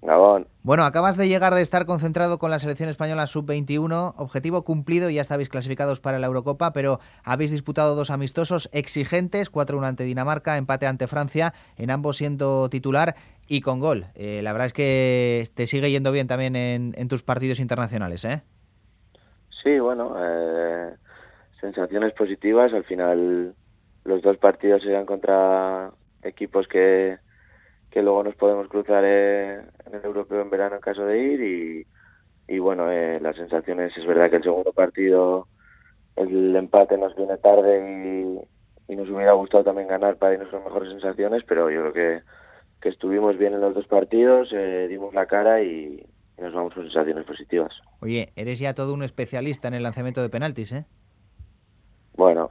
Gabón. Bueno, acabas de llegar de estar concentrado con la selección española sub-21, objetivo cumplido, ya estabais clasificados para la Eurocopa, pero habéis disputado dos amistosos exigentes, 4-1 ante Dinamarca, empate ante Francia, en ambos siendo titular y con gol. La verdad es que te sigue yendo bien también en tus partidos internacionales, ¿eh? Sí, bueno, sensaciones positivas. Al final los dos partidos serán contra equipos que luego nos podemos cruzar en el europeo en verano en caso de ir y bueno, las sensaciones, es verdad que el segundo partido el empate nos viene tarde y nos hubiera gustado también ganar para irnos con mejores sensaciones, pero yo creo que estuvimos bien en los dos partidos, dimos la cara y nos vamos con sensaciones positivas. Oye, eres ya todo un especialista en el lanzamiento de penaltis, ¿eh? Bueno,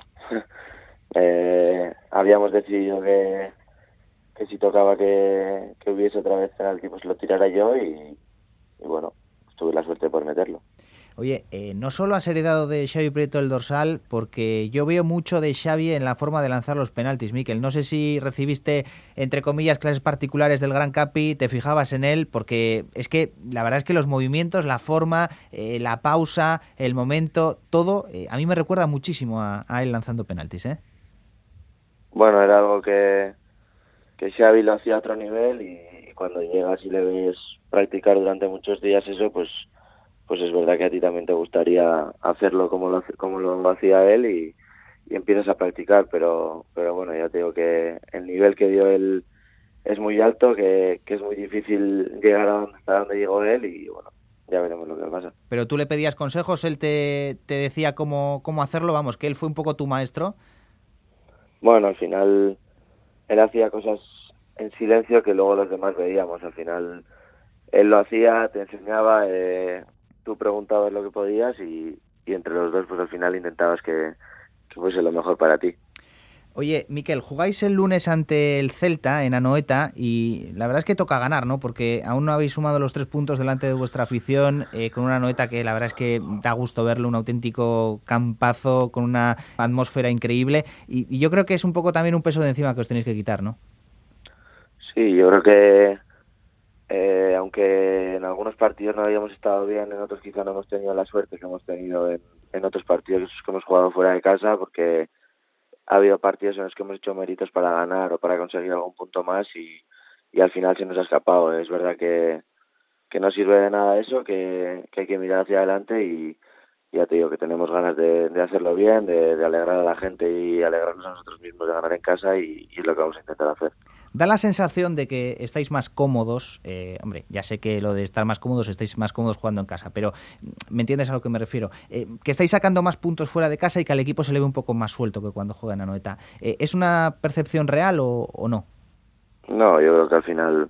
habíamos decidido que si tocaba que hubiese otra vez penalti, pues lo tirara yo y bueno, pues tuve la suerte por meterlo. Oye, no solo has heredado de Xavi Prieto el dorsal, porque yo veo mucho de Xavi en la forma de lanzar los penaltis, Miquel. No sé si recibiste, entre comillas, clases particulares del Gran Capi, te fijabas en él, porque es que la verdad es que los movimientos, la forma, la pausa, el momento, todo, a mí me recuerda muchísimo a él lanzando penaltis, ¿eh? Bueno, era algo que Xavi lo hacía a otro nivel y cuando llegas y le ves practicar durante muchos días eso, pues es verdad que a ti también te gustaría hacerlo como lo hacía él y empiezas a practicar, pero bueno, ya te digo que el nivel que dio él es muy alto, que es muy difícil llegar hasta donde llegó él y bueno, ya veremos lo que pasa. Pero tú le pedías consejos, él te decía cómo hacerlo, vamos, que él fue un poco tu maestro. Bueno, al final él hacía cosas en silencio que luego los demás veíamos, al final él lo hacía, te enseñaba, tú preguntabas lo que podías y entre los dos pues al final intentabas que fuese lo mejor para ti. Oye, Miquel, jugáis el lunes ante el Celta en Anoeta y la verdad es que toca ganar, ¿no? Porque aún no habéis sumado los 3 puntos delante de vuestra afición, con una Anoeta que la verdad es que da gusto verlo, un auténtico campazo con una atmósfera increíble y yo creo que es un poco también un peso de encima que os tenéis que quitar, ¿no? Sí, yo creo que aunque en algunos partidos no habíamos estado bien, en otros quizá no hemos tenido la suerte que hemos tenido en otros partidos que hemos jugado fuera de casa, porque ha habido partidos en los que hemos hecho méritos para ganar o para conseguir algún punto más y al final se nos ha escapado. Es verdad que no sirve de nada eso, que hay que mirar hacia adelante y ya te digo que tenemos ganas de hacerlo bien, de alegrar a la gente y alegrarnos a nosotros mismos de ganar en casa y es lo que vamos a intentar hacer. Da la sensación de que estáis más cómodos, hombre, ya sé que lo de estar más cómodos, estáis más cómodos jugando en casa, pero ¿me entiendes a lo que me refiero? Que estáis sacando más puntos fuera de casa y que al equipo se le ve un poco más suelto que cuando juega en Anoeta. ¿Es una percepción real o no? No, yo creo que al final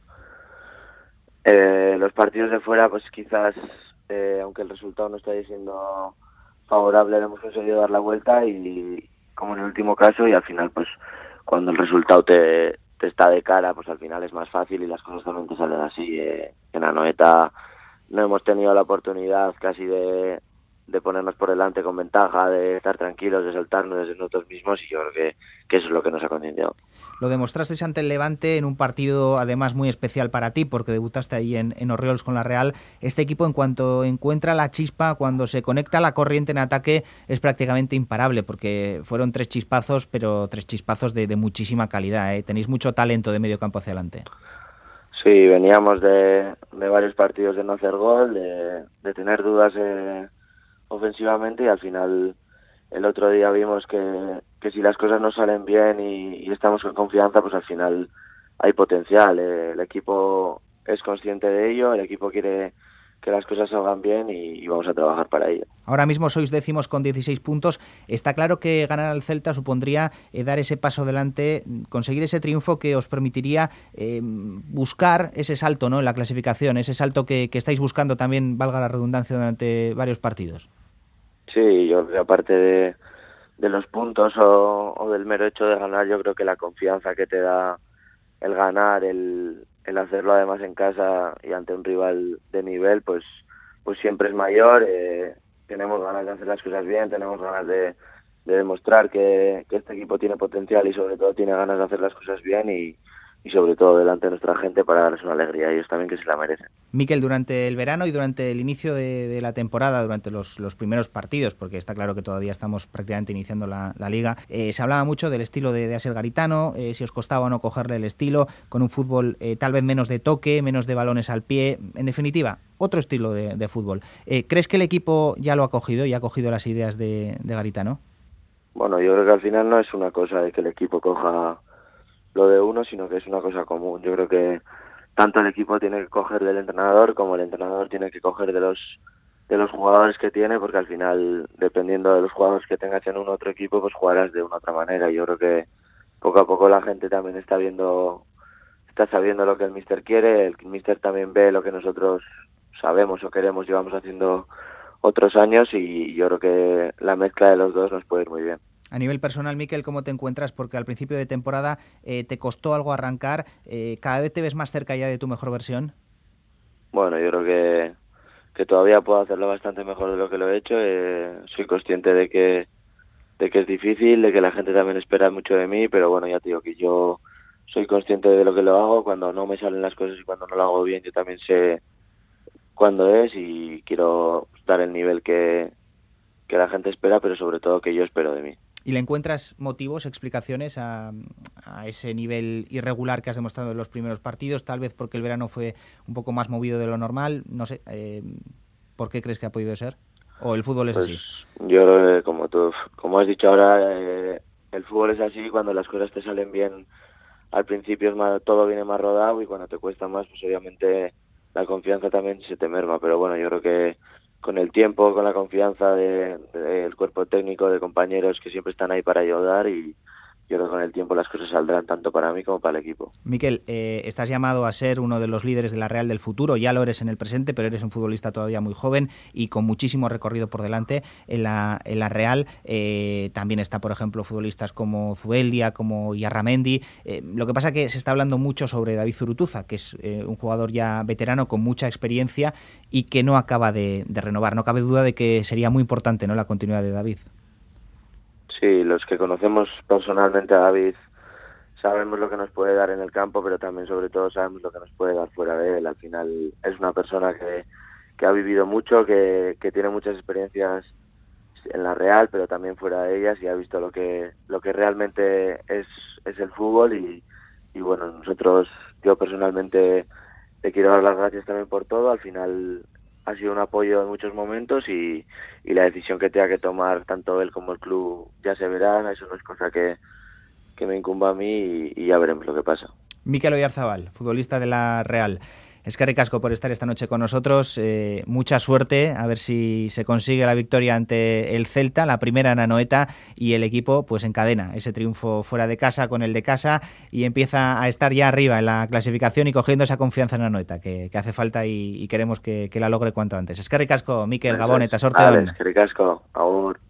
los partidos de fuera, pues quizás, aunque el resultado no esté siendo favorable, le hemos conseguido dar la vuelta y como en el último caso y al final, pues cuando el resultado te está de cara, pues al final es más fácil y las cosas también te salen así. En Anoeta no hemos tenido la oportunidad casi de ponernos por delante con ventaja, de estar tranquilos, de soltarnos desde nosotros mismos y yo creo que eso es lo que nos ha concienciado. Lo demostrasteis ante el Levante en un partido además muy especial para ti, porque debutaste ahí en Orriols con la Real. Este equipo, en cuanto encuentra la chispa, cuando se conecta la corriente en ataque, es prácticamente imparable, porque fueron 3 chispazos, pero 3 chispazos de muchísima calidad, ¿eh? Tenéis mucho talento de medio campo hacia adelante. Sí, veníamos de varios partidos de no hacer gol, de tener dudas ofensivamente y al final el otro día vimos que si las cosas no salen bien y estamos con confianza, pues al final hay potencial. El equipo es consciente de ello, el equipo quiere que las cosas salgan bien y vamos a trabajar para ello. Ahora mismo sois décimos con 16 puntos. Está claro que ganar al Celta supondría dar ese paso adelante, conseguir ese triunfo que os permitiría buscar ese salto, ¿no?, en la clasificación, ese salto que estáis buscando también, valga la redundancia, durante varios partidos. Sí, yo creo que aparte de los puntos o del mero hecho de ganar, yo creo que la confianza que te da el ganar, el hacerlo además en casa y ante un rival de nivel, pues siempre es mayor. Tenemos ganas de hacer las cosas bien, tenemos ganas de demostrar que este equipo tiene potencial y sobre todo tiene ganas de hacer las cosas bien sobre todo delante de nuestra gente para darles una alegría a ellos también, que se la merecen. Mikel, durante el verano y durante el inicio de la temporada, durante los primeros partidos, porque está claro que todavía estamos prácticamente iniciando la liga, se hablaba mucho del estilo de Aser Garitano, si os costaba o no cogerle el estilo, con un fútbol tal vez menos de toque, menos de balones al pie, en definitiva, otro estilo de fútbol. ¿Crees que el equipo ya lo ha cogido y ha cogido las ideas de Garitano? Bueno, yo creo que al final no es una cosa de que el equipo coja lo de uno, sino que es una cosa común. Yo creo que tanto el equipo tiene que coger del entrenador como el entrenador tiene que coger de los jugadores que tiene, porque al final, dependiendo de los jugadores que tengas en un otro equipo, pues jugarás de una otra manera. Yo creo que poco a poco la gente también está sabiendo lo que el míster quiere, el míster también ve lo que nosotros sabemos o queremos, llevamos haciendo otros años, y yo creo que la mezcla de los dos nos puede ir muy bien. A nivel personal, Mikel, ¿cómo te encuentras? Porque al principio de temporada te costó algo arrancar. ¿Cada vez te ves más cerca ya de tu mejor versión? Bueno, yo creo que todavía puedo hacerlo bastante mejor de lo que lo he hecho. Soy consciente de que es difícil, de que la gente también espera mucho de mí, pero bueno, ya te digo que yo soy consciente de lo que lo hago. Cuando no me salen las cosas y cuando no lo hago bien, yo también sé cuándo es, y quiero dar el nivel que la gente espera, pero sobre todo que yo espero de mí. ¿Y le encuentras motivos, explicaciones a ese nivel irregular que has demostrado en los primeros partidos? Tal vez porque el verano fue un poco más movido de lo normal. No sé, ¿por qué crees que ha podido ser? ¿O el fútbol es Pues así? yo creo que como has dicho ahora, el fútbol es así. Cuando las cosas te salen bien al principio todo viene más rodado, y cuando te cuesta más, pues obviamente la confianza también se te merma. Pero bueno, yo creo que con el tiempo, con la confianza del cuerpo técnico, de compañeros que siempre están ahí para ayudar, y yo creo que con el tiempo las cosas saldrán tanto para mí como para el equipo. Mikel, estás llamado a ser uno de los líderes de la Real del futuro. Ya lo eres en el presente, pero eres un futbolista todavía muy joven y con muchísimo recorrido por delante en la Real. También está, por ejemplo, futbolistas como Zubeldia, como Yarramendi. Lo que pasa es que se está hablando mucho sobre David Zurutuza, que es un jugador ya veterano con mucha experiencia y que no acaba de renovar. No cabe duda de que sería muy importante, ¿no?, la continuidad de David. Sí, los que conocemos personalmente a David sabemos lo que nos puede dar en el campo, pero también sobre todo sabemos lo que nos puede dar fuera de él. Al final es una persona que ha vivido mucho, que tiene muchas experiencias en la Real, pero también fuera de ellas, y ha visto lo que realmente es el fútbol. Y bueno, yo personalmente le quiero dar las gracias también por todo. Al final ha sido un apoyo en muchos momentos, y la decisión que tenga que tomar tanto él como el club ya se verá. Eso no es cosa que me incumba a mí, y ya veremos lo que pasa. Mikel Oyarzabal, futbolista de la Real. Eskerrik asko por estar esta noche con nosotros. Mucha suerte, a ver si se consigue la victoria ante el Celta, la primera en Anoeta, y el equipo pues encadena ese triunfo fuera de casa con el de casa y empieza a estar ya arriba en la clasificación y cogiendo esa confianza en Anoeta que hace falta, y queremos que la logre cuanto antes. Eskerrik asko, Mikel, Gabon eta sorte on. Eskerrik asko, agur.